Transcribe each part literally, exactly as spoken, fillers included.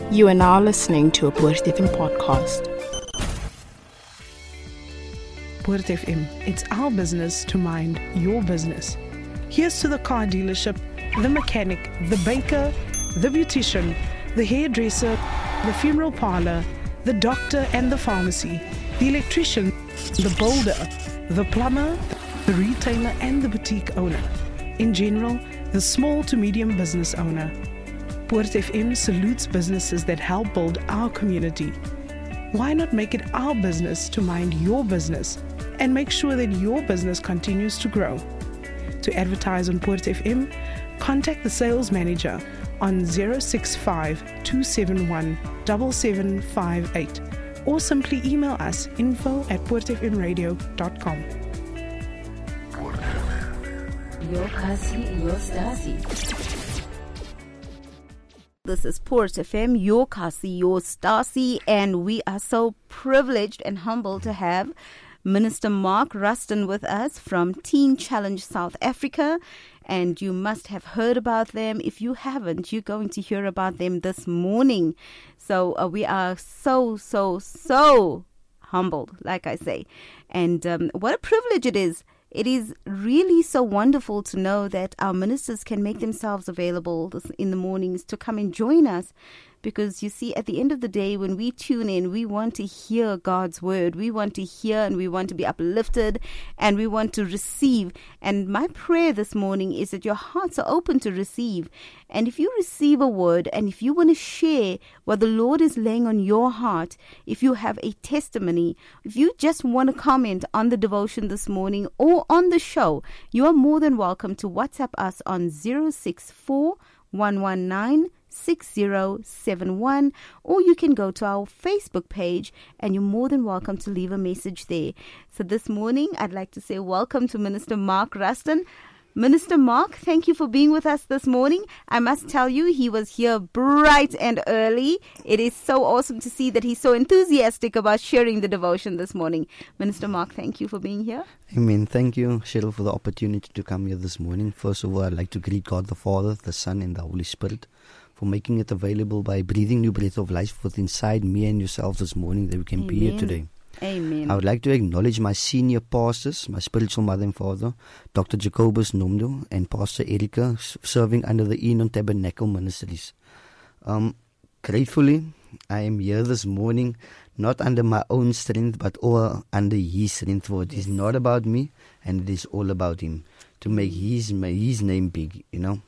You are now listening to a Poort F M podcast. Poort F M, it's our business to mind your business. Here's to the car dealership, the mechanic, the baker, the beautician, the hairdresser, the funeral parlor, the doctor and the pharmacy, the electrician, the builder, the plumber, the retailer and the boutique owner. In general, the small to medium business owner. Poort F M salutes businesses that help build our community. Why not make it our business to mind your business and make sure that your business continues to grow? To advertise on Poort F M, contact the sales manager on zero six five, two seven one, seven seven five eight or simply email us info at poort f m radio dot com. Your Kasi, your Stasi. This is Poort F M, your Kasi, your Stasi, and we are so privileged and humbled to have Minister Mark Rusten with us from Teen Challenge South Africa. And you must have heard about them. If you haven't, you're going to hear about them this morning. So uh, we are so, so, so humbled, like I say. And um, what a privilege it is. It is really so wonderful to know that our ministers can make themselves available this, in the mornings to come and join us. Because you see, at the end of the day, when we tune in, we want to hear God's word. We want to hear and we want to be uplifted and we want to receive. And my prayer this morning is that your hearts are open to receive. And if you receive a word and if you want to share what the Lord is laying on your heart, if you have a testimony, if you just want to comment on the devotion this morning or on the show, you are more than welcome to WhatsApp us on zero six four, one one nine, six zero seven one, or you can go to our Facebook page and you're more than welcome to leave a message there. So this morning I'd like to say welcome to Minister Mark Rusten. Minister Mark, thank you for being with us this morning. I must tell you, he was here bright and early. It is so awesome to see that he's so enthusiastic about sharing the devotion this morning. Minister Mark, thank you for being here. Amen. Thank you, Cheryl, for the opportunity to come here this morning. First of all, I'd like to greet God the Father, the Son, and the Holy Spirit for making it available by breathing new breath of life within inside me and yourself this morning that we can Amen. Be here today. Amen. I would like to acknowledge my senior pastors, my spiritual mother and father, Doctor Jacobus Nomdo and Pastor Erika, serving under the Enon Tabernacle Ministries. Um, gratefully, I am here this morning, not under my own strength, but all under His strength. For it is not about me, and it is all about Him, to make His, his name big, you know.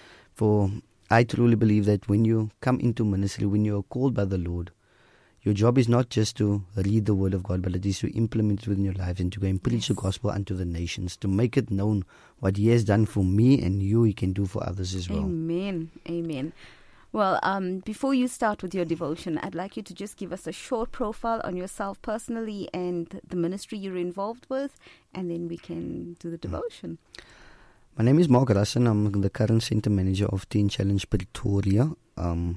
For I truly believe that when you come into ministry, when you are called by the Lord, your job is not just to read the word of God, but it is to implement it within your lives and to go and preach the gospel unto the nations, to make it known what He has done for me and you, He can do for others as well. Amen. Amen. Well, um, before you start with your devotion, I'd like you to just give us a short profile on yourself personally and the ministry you're involved with, and then we can do the devotion. My name is Mark Rusten. I'm the current center manager of Teen Challenge Pretoria. Um,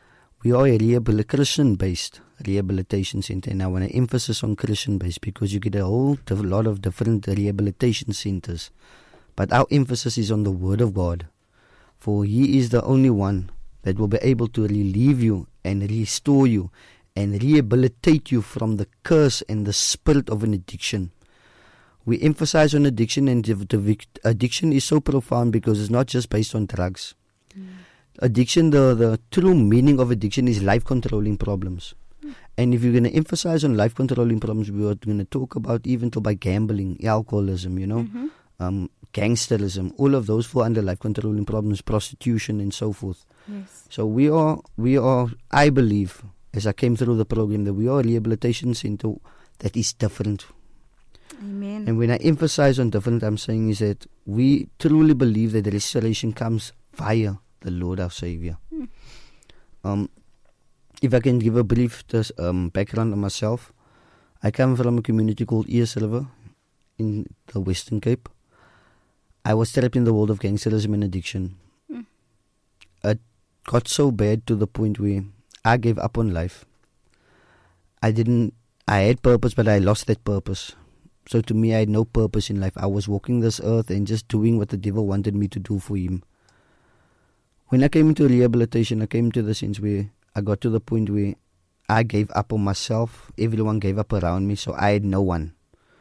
we are a rehabil- Christian-based rehabilitation center, and I want to emphasis on Christian-based because you get a whole diff- lot of different rehabilitation centers. But our emphasis is on the Word of God, for He is the only one that will be able to relieve you and restore you and rehabilitate you from the curse and the spirit of an addiction. We emphasize on addiction, and the, the addiction is so profound because it's not just based on drugs. Mm. Addiction, the, the true meaning of addiction is life-controlling problems. Mm. And if you're going to emphasize on life-controlling problems, we are going to talk about even to by gambling, alcoholism, you know, mm-hmm. um, gangsterism, all of those fall under life-controlling problems, prostitution and so forth. Yes. So we are, we are, I believe, as I came through the program, that we are a rehabilitation center that is different. Amen. And when I emphasize on different, I'm saying is that we truly believe that the restoration comes via the Lord our Savior. Hmm. Um, if I can give a brief um, background on myself, I come from a community called Ears River in the Western Cape. I was trapped in the world of gangsterism and addiction. Hmm. It got so bad to the point where I gave up on life. I didn't, I had purpose, but I lost that purpose. So to me, I had no purpose in life. I was walking this earth and just doing what the devil wanted me to do for him. When I came into rehabilitation, I came to the sense where I got to the point where I gave up on myself. Everyone gave up around me, so I had no one.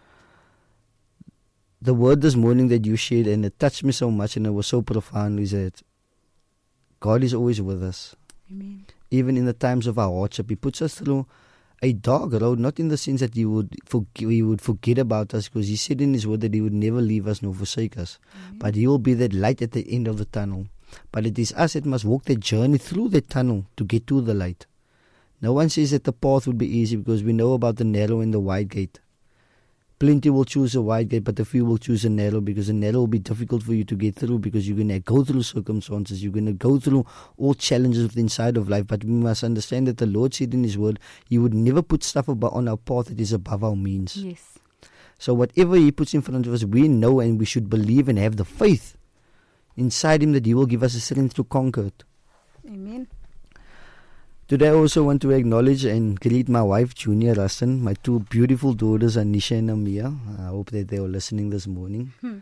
The word this morning that you shared, and it touched me so much, and it was so profound, is that God is always with us. Amen. Even in the times of our hardship, He puts us through a dark road, not in the sense that He would forg- He would forget about us, because He said in His word that He would never leave us nor forsake us. Amen. But He will be that light at the end of the tunnel. But it is us that must walk that journey through that tunnel to get to the light. No one says that the path would be easy, because we know about the narrow and the wide gate. Plenty will choose a wide gate, but the few will choose a narrow, because the narrow will be difficult for you to get through, because you're going to go through circumstances. You're going to go through all challenges within side of life. But we must understand that the Lord said in His word, He would never put stuff about on our path that is above our means. Yes. So whatever He puts in front of us, we know, and we should believe and have the faith inside Him that He will give us the strength to conquer it. Amen. Today I also want to acknowledge and greet my wife, Junior Rusten, my two beautiful daughters, Anisha and Amia. I hope that they are listening this morning. Hmm.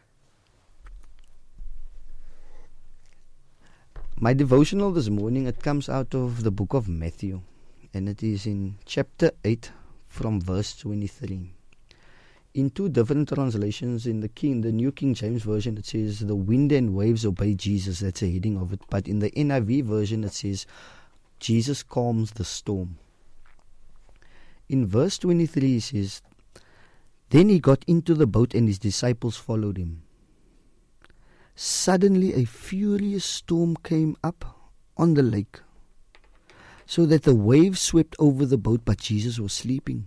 My devotional this morning, it comes out of the book of Matthew, and it is in chapter eight from verse twenty-three. In two different translations, in the King, the New King James Version, it says, "The wind and waves obey Jesus." That's the heading of it. But in the N I V version, it says, "Jesus calms the storm." In verse twenty-three, it says, "Then He got into the boat and His disciples followed Him. Suddenly a furious storm came up on the lake, so that the waves swept over the boat, but Jesus was sleeping.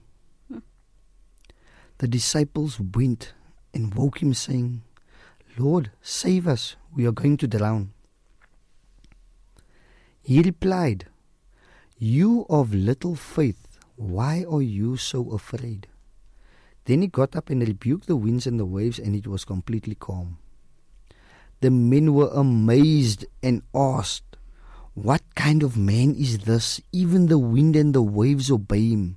The disciples went and woke Him, saying, 'Lord, save us, we are going to drown.' He replied, 'You of little faith, why are you so afraid?' Then He got up and rebuked the winds and the waves, and it was completely calm. The men were amazed and asked, 'What kind of man is this? Even the wind and the waves obey Him.'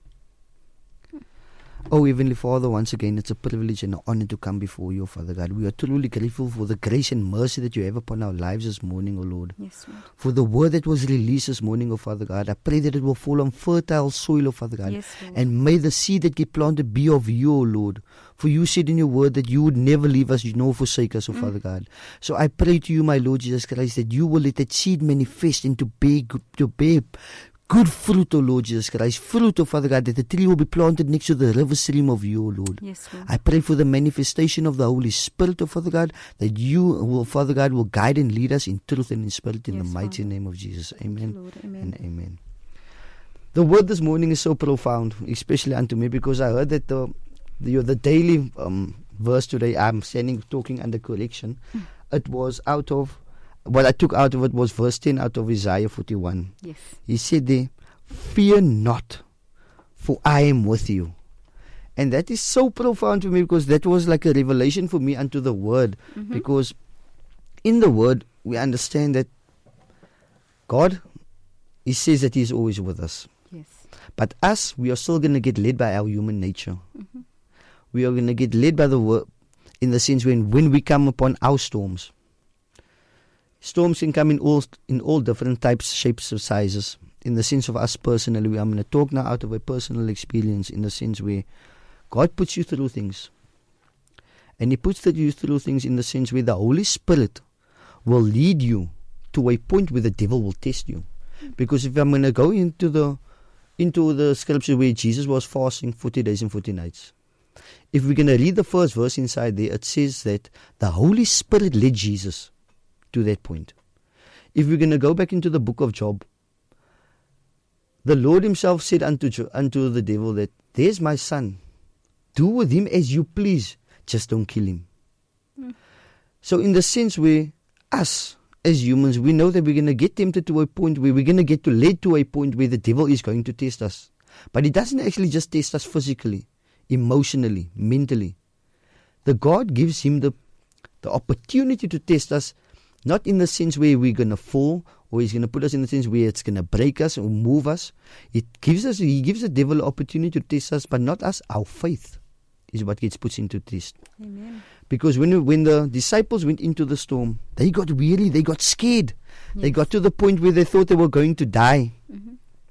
Oh, Heavenly Father, once again, it's a privilege and an honor to come before You, Father God. We are truly grateful for the grace and mercy that You have upon our lives this morning, O Lord. Yes, Lord. For the word that was released this morning, O Father God. I pray that it will fall on fertile soil, O Father God. Yes, Lord. And may the seed that get planted be of You, O Lord. For You said in Your word that You would never leave us nor forsake us, O mm. Father God. So I pray to You, my Lord Jesus Christ, that You will let that seed manifest and to bear, to bear good fruit, O Lord Jesus Christ. Fruit, O Father God, that the tree will be planted next to the river stream of You, O Lord. Yes, Lord. I pray for the manifestation of the Holy Spirit, O Father God, that You, will, Father God, will guide and lead us in truth and in spirit, in yes, the mighty Father. name of Jesus. Amen. You, Lord. Amen. And amen. The word this morning is so profound, especially unto me, because I heard that the the, the daily um, verse today, I'm standing talking under correction. Mm. It was out of What I took out of it was verse ten out of Isaiah forty-one. Yes. He said there, "Fear not, for I am with you." And that is so profound to me, because that was like a revelation for me unto the word. Mm-hmm. Because in the word, we understand that God, He says that He is always with us. Yes. But us, we are still going to get led by our human nature. Mm-hmm. We are going to get led by the word, in the sense when, when we come upon our storms. Storms can come in all in all different types, shapes, or sizes. In the sense of us personally, I'm going to talk now out of a personal experience, in the sense where God puts you through things. And He puts you through things in the sense where the Holy Spirit will lead you to a point where the devil will test you. Because if I'm going to go into the into the scripture where Jesus was fasting forty days and forty nights, if we're going to read the first verse inside there, it says that the Holy Spirit led Jesus to that point. If we're going to go back into the book of Job, the Lord Himself said unto, unto the devil that, "There's my son. Do with him as you please. Just don't kill him." Mm. So in the sense where us as humans, we know that we're going to get tempted to a point where we're going to get to led to a point where the devil is going to test us. But He doesn't actually just test us physically, emotionally, mentally. The God gives him the, the opportunity to test us, not in the sense where we're going to fall, or He's going to put us in the sense where it's going to break us or move us. It gives us, He gives the devil an opportunity to test us, but not us, our faith. is what gets put into test. Amen. Because when when the disciples went into the storm, they got weary, they got scared. Yes. They got to the point where they thought they were going to die. Mm-hmm.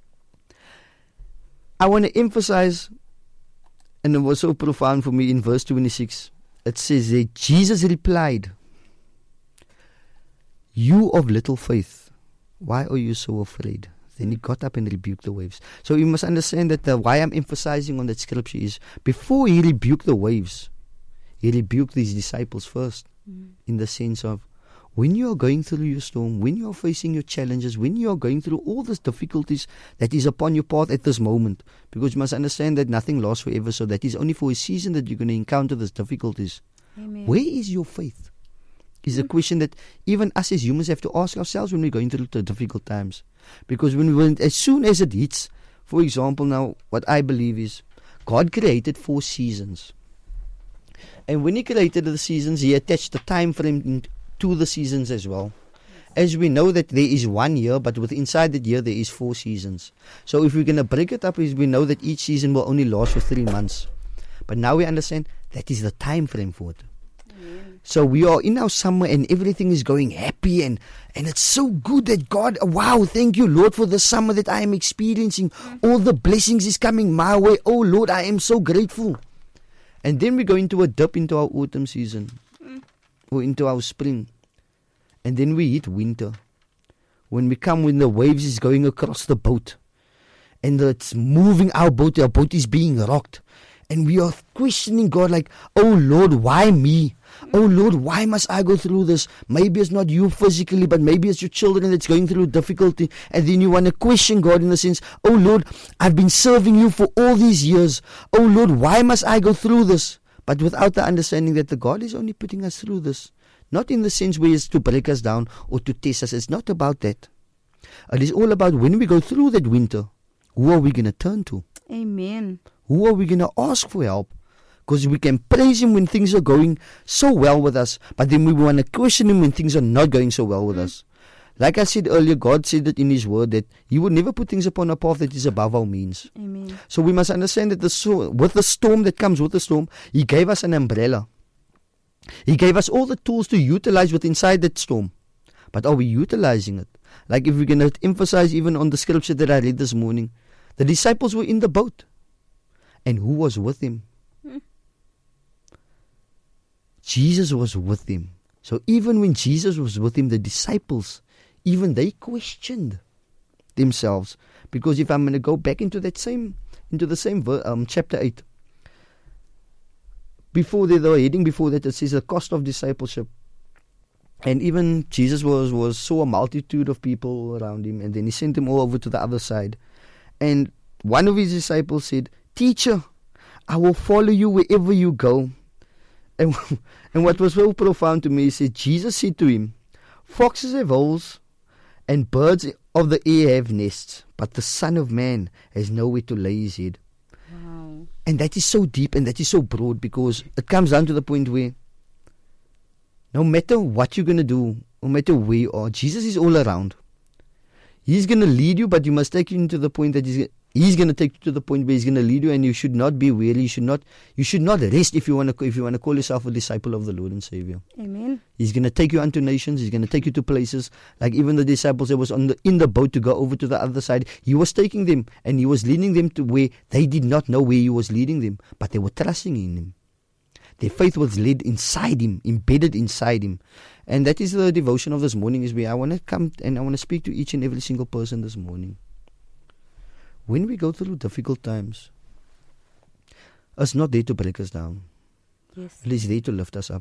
I want to emphasize, and it was so profound for me in verse twenty-six. It says that Jesus replied, "You of little faith, why are you so afraid?" Then he got up and rebuked the waves. So you must understand that the, why I'm emphasizing on that scripture is, before he rebuked the waves, he rebuked his disciples first. Mm. In the sense of, when you are going through your storm, when you are facing your challenges, when you are going through all these difficulties that is upon your path at this moment, because you must understand that nothing lasts forever, so that is only for a season that you're going to encounter these difficulties. Amen. Where is your faith? Is mm. a question that even us as humans have to ask ourselves when we're going through the difficult times. Because when we, as soon as it hits, for example, now what I believe is, God created four seasons, and when He created the seasons, He attached the time frame to the seasons as well. As we know that there is one year, but with inside that year there is four seasons. So if we're going to break it up, is we know that each season will only last for three months. But now we understand that is the time frame for it. So we are in our summer and everything is going happy, and, and it's so good that God, wow, thank you, Lord, for the summer that I am experiencing. All the blessings is coming my way. Oh, Lord, I am so grateful. And then we go into a dip into our autumn season or into our spring. And then we hit winter. When we come, when the waves is going across the boat and it's moving our boat, our boat is being rocked. And we are questioning God like, oh Lord, why me? Oh Lord, why must I go through this? Maybe it's not you physically, but maybe it's your children that's going through difficulty. And then you want to question God in the sense, oh Lord, I've been serving you for all these years. Oh Lord, why must I go through this? But without the understanding that the God is only putting us through this. Not in the sense where it's to break us down or to test us. It's not about that. It is all about when we go through that winter, who are we going to turn to? Amen. Who are we going to ask for help? Because we can praise Him when things are going so well with us, but then we want to question Him when things are not going so well with mm. us. Like I said earlier, God said that in His Word that He would never put things upon a path that is above our means. Amen. So we must understand that the so- with the storm that comes with the storm, He gave us an umbrella. He gave us all the tools to utilize within inside that storm. But are we utilizing it? Like if we're going to emphasize even on the scripture that I read this morning, the disciples were in the boat. And who was with Him? Hmm. Jesus was with Him. So even when Jesus was with Him, the disciples, even they questioned themselves. Because if I'm going to go back into that same, into the same um, chapter eight, before they, they were heading before that, it says the cost of discipleship. And even Jesus was, was saw a multitude of people around Him, and then He sent them all over to the other side. And one of His disciples said, Teacher, I will follow you wherever you go. And, and what was so profound to me, he said, Jesus said to him, foxes have holes and birds of the air have nests, but the Son of Man has nowhere to lay His head. Wow. And that is so deep and that is so broad, because it comes down to the point where no matter what you're going to do, no matter where you are, Jesus is all around. He's going to lead you, but you must take you to the point that He's He's going to take you to the point where He's going to lead you, and you should not be weary. You should not, you should not rest if you want to, if you want to call yourself a disciple of the Lord and Savior. Amen. He's going to take you unto nations. He's going to take you to places like even the disciples that was on the in the boat to go over to the other side. He was taking them and He was leading them to where they did not know where He was leading them, but they were trusting in Him. Their faith was led inside Him, embedded inside Him. And that is the devotion of this morning, is where I want to come and I want to speak to each and every single person this morning. When we go through difficult times, it's not there to break us down. Yes. It is there to lift us up.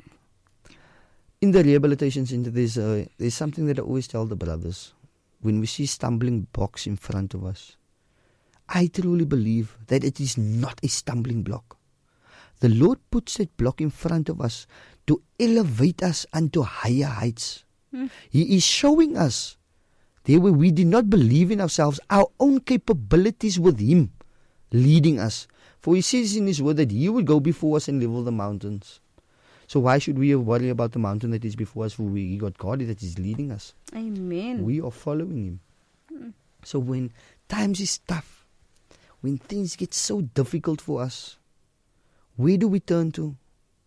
In the rehabilitation center, there's, uh, there's something that I always tell the brothers. When we see stumbling blocks in front of us, I truly believe that it is not a stumbling block. The Lord puts that block in front of us to elevate us unto higher heights. Hmm. He is showing us there where we did not believe in ourselves, our own capabilities with Him leading us. For He says in His Word that He would go before us and level the mountains. So why should we worry about the mountain that is before us? For we got God that is leading us. Amen. We are following Him. Mm. So when times is tough, when things get so difficult for us, where do we turn to?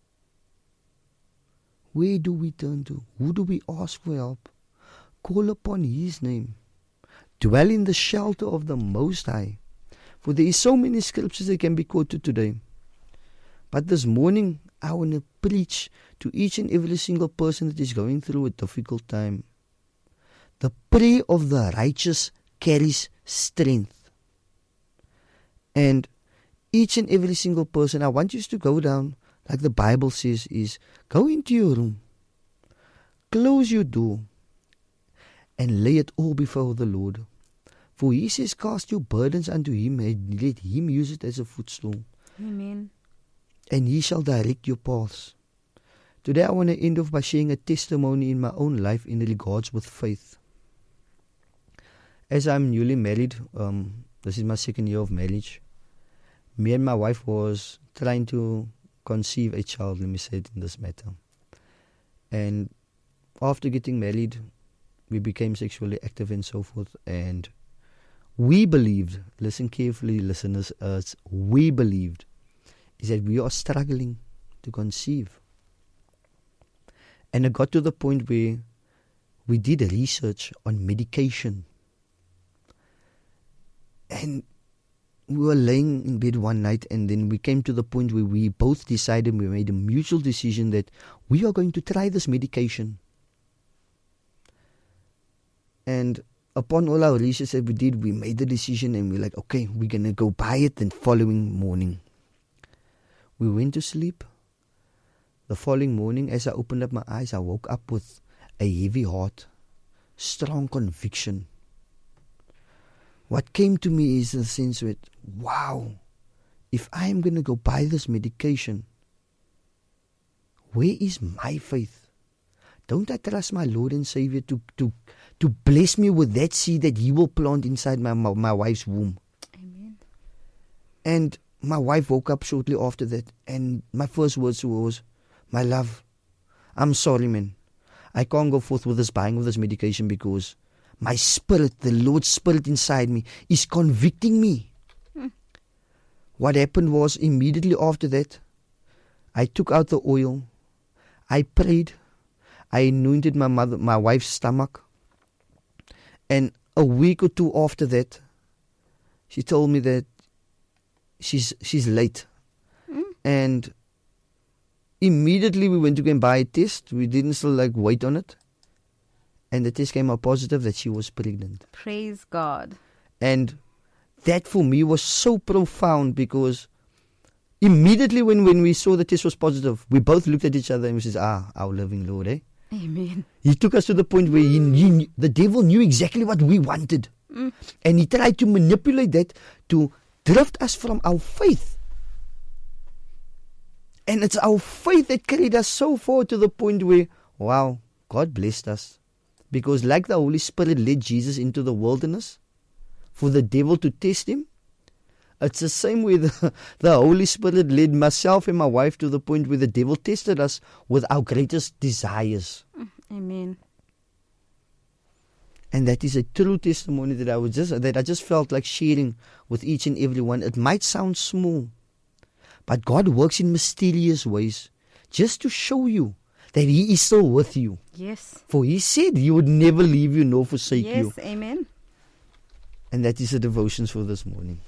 Where do we turn to? Who do we ask for help? Call upon His name. Dwell in the shelter of the Most High. For there is so many scriptures that can be quoted today. But this morning, I want to preach to each and every single person that is going through a difficult time. The prayer of the righteous carries strength. And each and every single person, I want you to go down, like the Bible says, is go into your room, close your door, and lay it all before the Lord. For He says, cast your burdens unto Him, and let Him use it as a footstool. Amen. And He shall direct your paths. Today I want to end off by sharing a testimony in my own life in regards with faith. As I'm newly married, um, this is my second year of marriage, me and my wife was trying to conceive a child, let me say it in this matter. And after getting married, we became sexually active and so forth. And we believed, listen carefully listeners, uh, we believed, is that we are struggling to conceive. And it got to the point where we did research on medication. And we were laying in bed one night, and then we came to the point where we both decided, we made a mutual decision that we are going to try this medication. And upon all our research that we did, we made the decision, and we're like, okay, we're going to go buy it the following morning. We went to sleep. The following morning, as I opened up my eyes, I woke up with a heavy heart, strong conviction. What came to me is a sense that, wow, if I am going to go buy this medication, where is my faith? Don't I trust my Lord and Savior to, to, to bless me with that seed that He will plant inside my, my, my wife's womb? Amen. And my wife woke up shortly after that, and my first words was, my love, I'm sorry, man. I can't go forth with this buying of this medication because my spirit, the Lord's Spirit inside me, is convicting me. Hmm. What happened was, immediately after that, I took out the oil, I prayed, I anointed my mother, my wife's stomach, and a week or two after that, she told me that she's she's late. Hmm. And immediately we went to go and buy a test. We didn't still like wait on it. And the test came out positive that she was pregnant. Praise God. And that for me was so profound, because immediately when, when we saw the test was positive, we both looked at each other and we said, ah, our loving Lord, eh? Amen. He took us to the point where he, he knew, the devil knew exactly what we wanted. Mm. And he tried to manipulate that to drift us from our faith. And it's our faith that carried us so far to the point where, wow, God blessed us. Because like the Holy Spirit led Jesus into the wilderness for the devil to test him, it's the same way the, the Holy Spirit led myself and my wife to the point where the devil tested us with our greatest desires. Amen. And that is a true testimony that I was just that I just felt like sharing with each and every one. It might sound small, but God works in mysterious ways just to show you that He is still with you. Yes. For He said He would never leave you nor forsake yes, you. Yes, amen. And that is the devotions for this morning.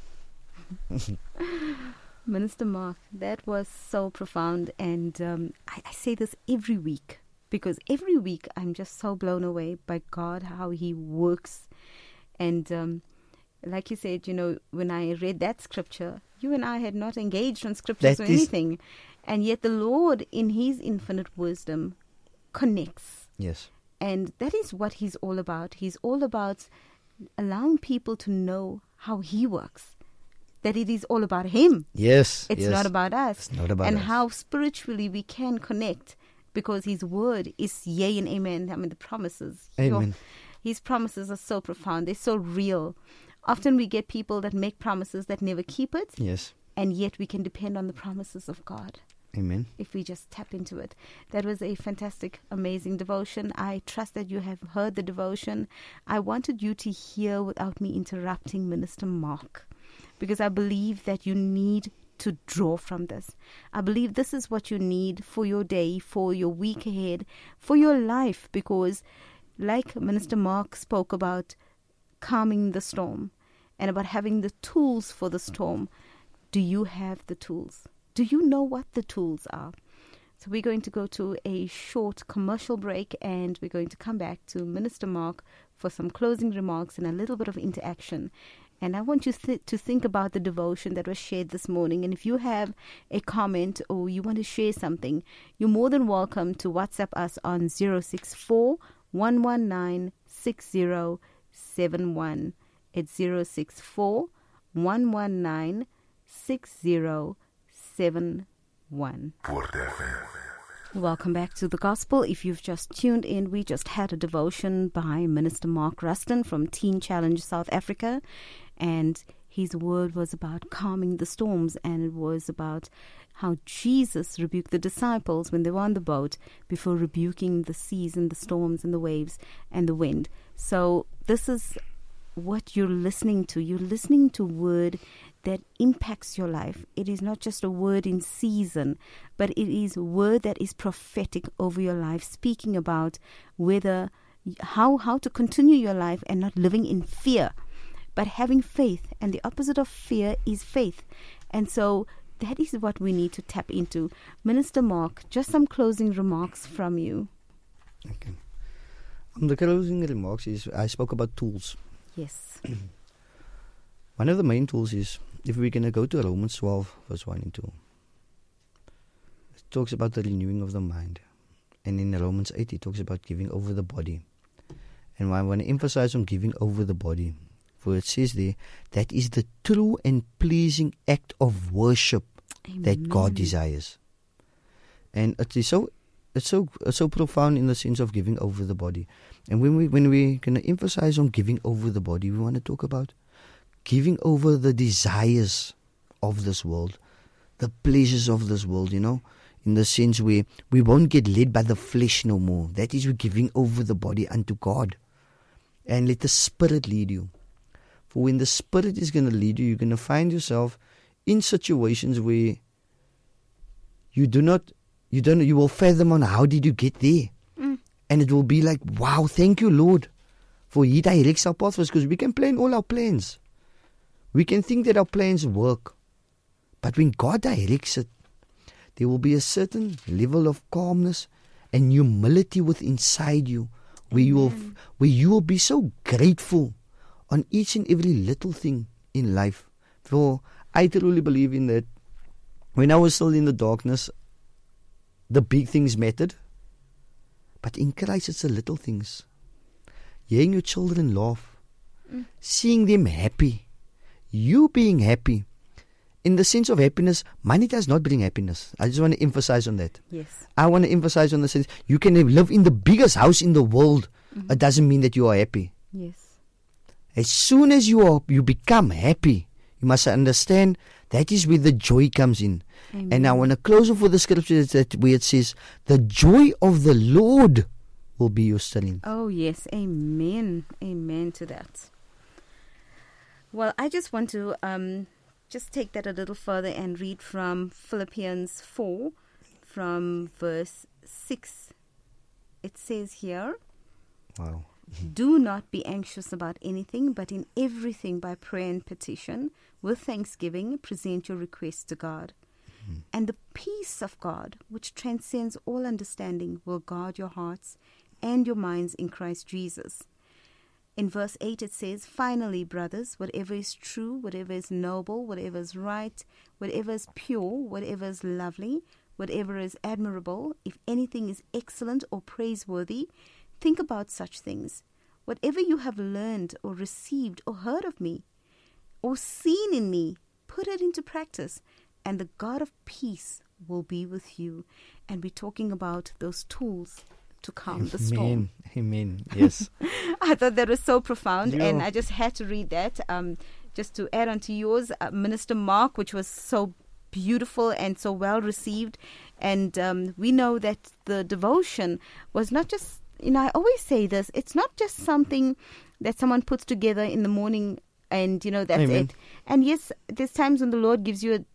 Minister Mark, that was so profound. And um, I, I say this every week, because every week I'm just so blown away by God, how He works. And um, like you said, you know, when I read that scripture, you and I had not engaged on scriptures that or anything. And yet the Lord, in His infinite wisdom, connects. Yes. And that is what He's all about. He's all about allowing people to know how He works. That it is all about Him. Yes. It's yes. not about us. It's not about and us. how spiritually we can connect, because His word is yea and amen. I mean, the promises. Amen. Your, his promises are so profound. They're so real. Often we get people that make promises that never keep it. Yes. And yet we can depend on the promises of God. Amen. If we just tap into it. That was a fantastic, amazing devotion. I trust that you have heard the devotion. I wanted you to hear without me interrupting Minister Mark, because I believe that you need to draw from this. I believe this is what you need for your day, for your week ahead, for your life, because like Minister Mark spoke about calming the storm and about having the tools for the storm. Do you have the tools? Do you know what the tools are? So we're going to go to a short commercial break, and we're going to come back to Minister Mark for some closing remarks and a little bit of interaction. And I want you th- to think about the devotion that was shared this morning. And if you have a comment or you want to share something, you're more than welcome to WhatsApp us on zero six four, one one nine, six zero seven one. It's zero six four, one one nine, six zero seven one. Welcome back to the Gospel. If you've just tuned in, we just had a devotion by Minister Mark Ruston from Teen Challenge South Africa, and his word was about calming the storms, and it was about how Jesus rebuked the disciples when they were on the boat before rebuking the seas and the storms and the waves and the wind. So this is what you're listening to. You're listening to word that impacts your life. It is not just a word in season, but it is a word that is prophetic over your life, speaking about whether how how to continue your life and not living in fear, but having faith. And the opposite of fear is faith. And so that is what we need to tap into. Minister Mark, just some closing remarks from you. Okay. Um, the closing remarks is, I spoke about tools. Yes. One of the main tools is, if we're going to go to Romans twelve, verse one and two, it talks about the renewing of the mind. And in Romans eight, it talks about giving over the body. And I want to emphasize on giving over the body. For it says there, that is the true and pleasing act of worship Amen. That God desires. And it is so it's so it's so profound in the sense of giving over the body. And when we when we're going to emphasize on giving over the body, we want to talk about giving over the desires of this world, the pleasures of this world, you know, in the sense where we won't get led by the flesh no more. That is, we're giving over the body unto God. And let the Spirit lead you. For when the Spirit is going to lead you, you're going to find yourself in situations where you do not, you don't, you will fathom on how did you get there. Mm. And it will be like, wow, thank you, Lord, for He directs our pathways, because we can plan all our plans. We can think that our plans work. But when God directs it, there will be a certain level of calmness and humility within inside you, where you will, where you will be so grateful on each and every little thing in life. For I truly believe in that. When I was still in the darkness, the big things mattered. But in Christ, it's the little things. Hearing your children laugh, mm. seeing them happy, you being happy. In the sense of happiness, money does not bring happiness. I just want to emphasize on that. Yes. I want to emphasize on the sense, you can live in the biggest house in the world. Mm-hmm. It doesn't mean that you are happy. Yes. As soon as you are, you become happy, you must understand that is where the joy comes in. Amen. And I want to close off with the scripture that where it says, the joy of the Lord will be your strength. Oh yes, amen. Amen to that. Well, I just want to um, just take that a little further and read from Philippians four, from verse six. It says here, wow. Do not be anxious about anything, but in everything by prayer and petition, with thanksgiving, present your requests to God. Mm-hmm. And the peace of God, which transcends all understanding, will guard your hearts and your minds in Christ Jesus. In verse eight it says, finally, brothers, whatever is true, whatever is noble, whatever is right, whatever is pure, whatever is lovely, whatever is admirable, if anything is excellent or praiseworthy, think about such things. Whatever you have learned or received or heard of me or seen in me, put it into practice, and the God of peace will be with you. And we're talking about those tools to calm the storm. Amen. Yes. I thought that was so profound, yeah. and I just had to read that. Um, just to add on to yours, uh, Minister Mark, which was so beautiful and so well received. And um, we know that the devotion was not just, you know, I always say this, it's not just something that someone puts together in the morning and, you know, that's Amen. it. And yes, there's times when the Lord gives you a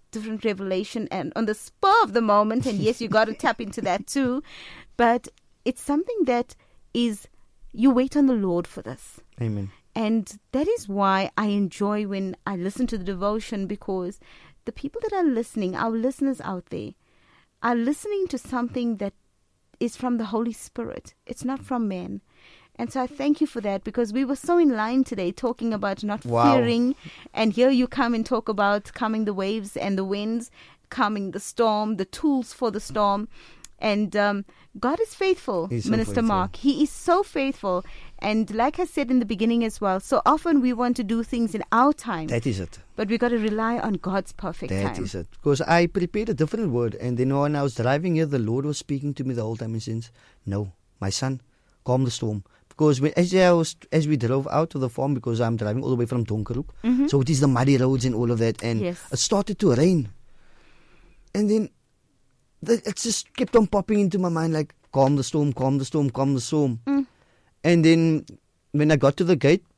different revelation and on the spur of the moment. And yes, you got to tap into that too. But it's something that is, you wait on the Lord for this. Amen. And that is why I enjoy when I listen to the devotion, because the people that are listening, our listeners out there, are listening to something that is from the Holy Spirit. It's not from man. And so I thank you for that, because we were so in line today talking about not Wow. fearing. And here you come and talk about calming the waves and the winds, calming the storm, the tools for the storm. And um, God is faithful, He's so Minister faithful. Mark. He is so faithful. And like I said in the beginning as well, so often we want to do things in our time. That is it. But we got to rely on God's perfect That time. is it. Because I prepared a different word, and then when I was driving here, the Lord was speaking to me the whole time. He says, "No, my son, calm the storm." Because when, as, I was, as we drove out to the farm, because I'm driving all the way from Donkerhoek, Mhm. so it is the muddy roads and all of that, and Yes. it started to rain. And then the, it just kept on popping into my mind like, calm the storm, calm the storm, calm the storm. Mm. And then when I got to the gate,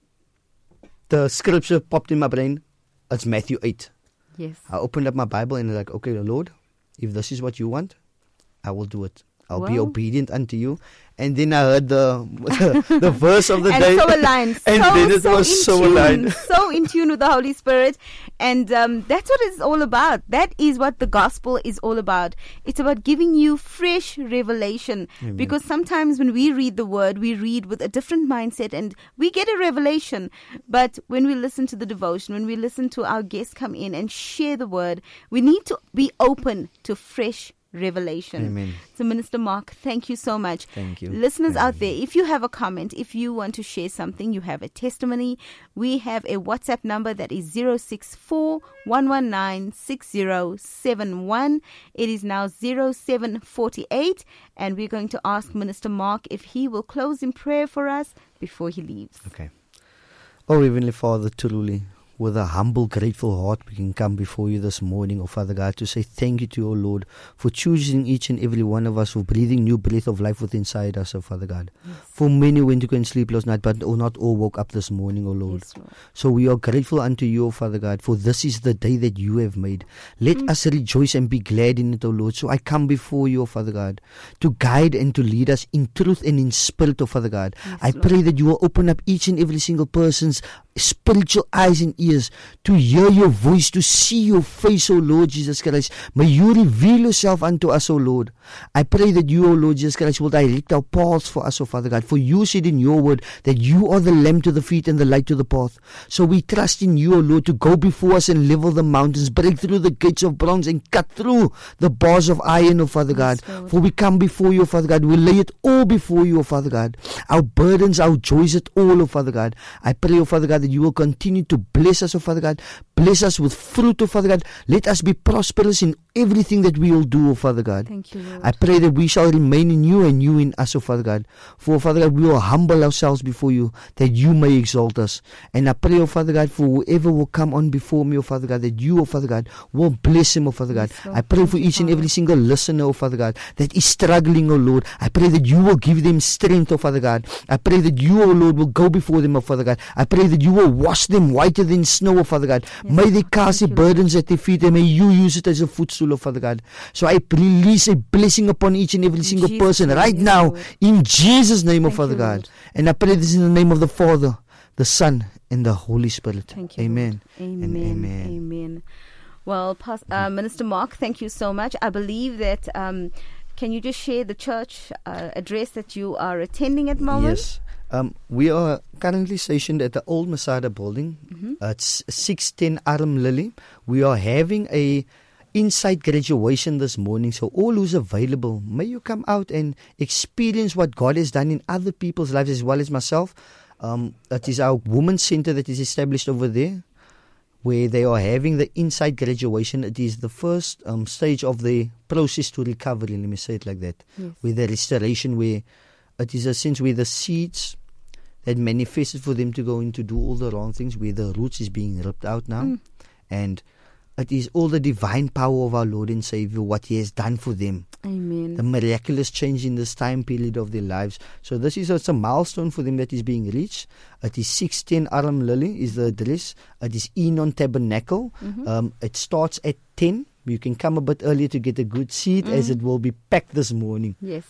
the scripture popped in my brain. It's Matthew eight. Yes. I opened up my Bible and like, okay, Lord, if this is what you want, I will do it. I'll be Well. obedient unto you. And then I heard the the, the verse of the And day. so aligned. And so, then it so was in so tune, aligned. So in tune with the Holy Spirit. And um, that's what it's all about. That is what the gospel is all about. It's about giving you fresh revelation. Amen. Because sometimes when we read the word, we read with a different mindset and we get a revelation. But when we listen to the devotion, when we listen to our guests come in and share the word, we need to be open to fresh revelation. Amen. So Minister Mark, thank you so much. Thank you. Listeners out there, if you have a comment, if you want to share something, you have a testimony, we have a WhatsApp number that is zero six four, one one nine, six zero seven one. It is now zero seven four eight, and we're going to ask Minister Mark if he will close in prayer for us before he leaves. Okay. Oh, Heavenly Father, truly, with a humble, grateful heart, we can come before you this morning, oh Father God, to say thank you to you, oh Lord, for choosing each and every one of us, for breathing new breath of life within inside us, oh Father God. Yes. For many went to go and sleep last night, but oh, not all woke up this morning, oh Lord. Yes, Lord. So we are grateful unto you, O Father God, for this is the day that you have made. Let Mm. us rejoice and be glad in it, O Lord. So I come before you, O Father God, to guide and to lead us in truth and in spirit, O Father God. Yes, I Lord. pray that you will open up each and every single person's spiritual eyes and ears to hear your voice, to see your face, O Lord Jesus Christ. May you reveal yourself unto us, O Lord. I pray that you, O Lord Jesus Christ, will direct our paths for us, O Father God. For you said in your word that you are the lamp to the feet and the light to the path. So we trust in you, O Lord, to go before us and level the mountains, break through the gates of bronze and cut through the bars of iron, O Father God. Yes, Lord. For we come before you, O Father God. We lay it all before you, O Father God. Our burdens, our joys, it all, O Father God. I pray, O Father God, that you will continue to bless us, O Father God. Bless us with fruit, O Father God. Let us be prosperous in everything that we will do, O Father God. Thank you, Lord. I pray that we shall remain in you and you in us, O Father God. For, Father God, we will humble ourselves before you, that you may exalt us. And I pray, O Father God, for whoever will come on before me, O Father God, that you, O Father God, will bless him, O Father God. Yes, Lord. I pray Thank for you, each and Father. every single listener, O Father God, that is struggling, O Lord. I pray that you will give them strength, O Father God. I pray that you, O Lord, will go before them, O Father God. I pray that you will wash them whiter than snow, O Father God. Yes, May they Lord. cast their Thank you, Lord. burdens at their feet, and may you use it as a footstool, O Father God. So I release a blessing upon each and every single Jesus' person name, right yes, now, Lord. in Jesus' name, O Thank Father you, God. Lord. And I pray this in the name of the Father, the Son, and the Holy Spirit. Thank you, Amen. Lord. and Amen. amen. Amen. Well, Pas- uh, Minister Mark, thank you so much. I believe that. Um, can you just share the church uh, address that you are attending at the moment? Yes. Um, we are currently stationed at the Old Masada building. Mhm. Uh, it's six ten Aram Lily. We are having a Insight graduation this morning. So all who's available, may you come out and experience what God has done in other people's lives as well as myself. Um, that is our women's center that is established over there, where they are having the Insight graduation. It is the first um, stage of the process to recovery, let me say it like that. Yes. With the restoration, where it is a sense where the seeds that manifested for them to go into do all the wrong things, where the roots is being ripped out now. Mm. And it is all the divine power of our Lord and Savior, what He has done for them. Amen. The miraculous change in this time period of their lives. So this is it's a milestone for them that is being reached. It is six ten Aram Lily is the address. It is Enon Tabernacle. Mm-hmm. Um, it starts at ten. You can come a bit earlier to get a good seat, mm. as it will be packed this morning. Yes.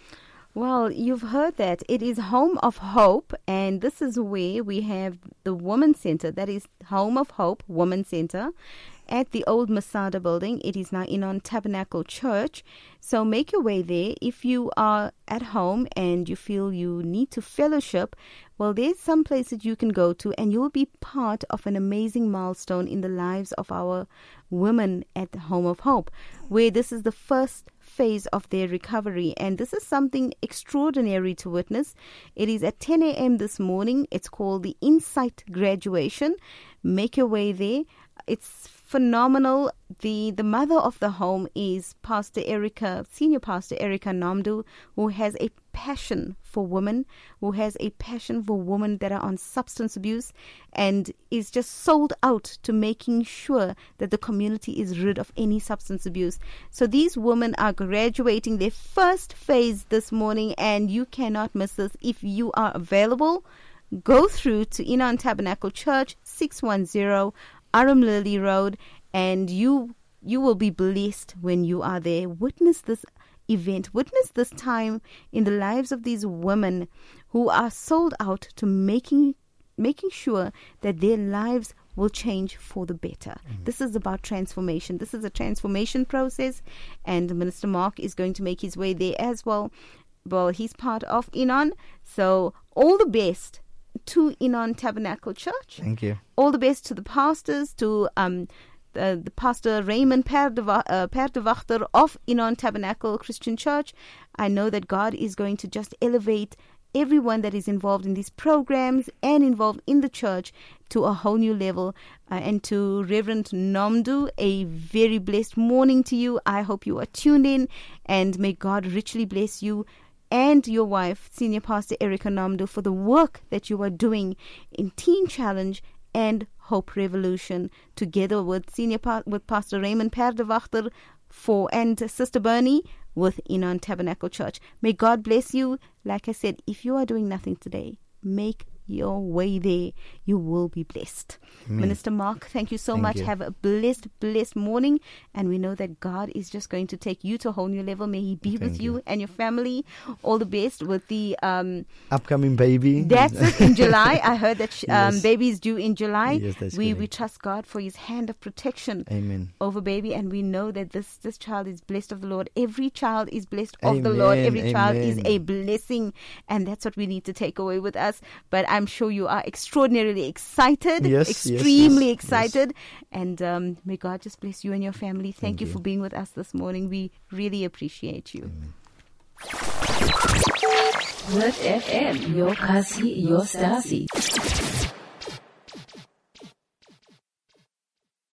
Well, you've heard that. It is Home of Hope, and this is where we have the Women's Center. That is Home of Hope Women's Center at the old Masada building. It is now Enon Tabernacle Church. So make your way there. If you are at home and you feel you need to fellowship, well, there's some place that you can go to, and you'll be part of an amazing milestone in the lives of our women at the Home of Hope, where this is the first phase of their recovery, and this is something extraordinary to witness. It is at ten a.m. this morning. It's called the Insight Graduation. Make your way there. It's phenomenal. The the mother of the home is Pastor Erica, Senior Pastor Erica Namdu, who has a passion for women, who has a passion for women that are on substance abuse, and is just sold out to making sure that the community is rid of any substance abuse. So these women are graduating their first phase this morning, and you cannot miss this. If you are available, go through to Enon Tabernacle Church, six one zero Aram Lily Road, and you you will be blessed when you are there. Witness this event, witness this time in the lives of these women who are sold out to making making sure that their lives will change for the better. Mm-hmm. This is about transformation. This is a transformation process, and Minister Mark is going to make his way there as well. Well, he's part of Enon, so all the best to Enon Tabernacle Church. Thank you. All the best to the pastors, to um, the, the Pastor Raymond Perdewachter uh, of Enon Tabernacle Christian Church. I know that God is going to just elevate everyone that is involved in these programs and involved in the church to a whole new level. Uh, and to Reverend Namdu, a very blessed morning to you. I hope you are tuned in, and may God richly bless you and your wife, Senior Pastor Erica Namdu, for the work that you are doing in Teen Challenge and Hope Revolution, together with Senior pa- with Pastor Raymond Perdewachter for and Sister Bernie with Enon Tabernacle Church. May God bless you. Like I said, if you are doing nothing today, make your way there. You will be blessed. Amen. Minister Mark, thank you so thank much. You. Have a blessed, blessed morning. And we know that God is just going to take you to a whole new level. May He be thank with you, you and your family. All the best with the um, upcoming baby. That's it, in July. I heard that sh- um, yes. baby is due in July. Yes, that's we correct. we trust God for His hand of protection. Amen. Over baby, and we know that this this child is blessed of the Lord. Every child is blessed of Amen. the Lord. Every Amen. child is a blessing, and that's what we need to take away with us. But I'm sure you are extraordinarily excited, yes, extremely yes, yes, excited, yes. and um, may God just bless you and your family. Thank, Thank you, you for being with us this morning. We really appreciate you. Amen. Word F M, your Kasi, your Stasi.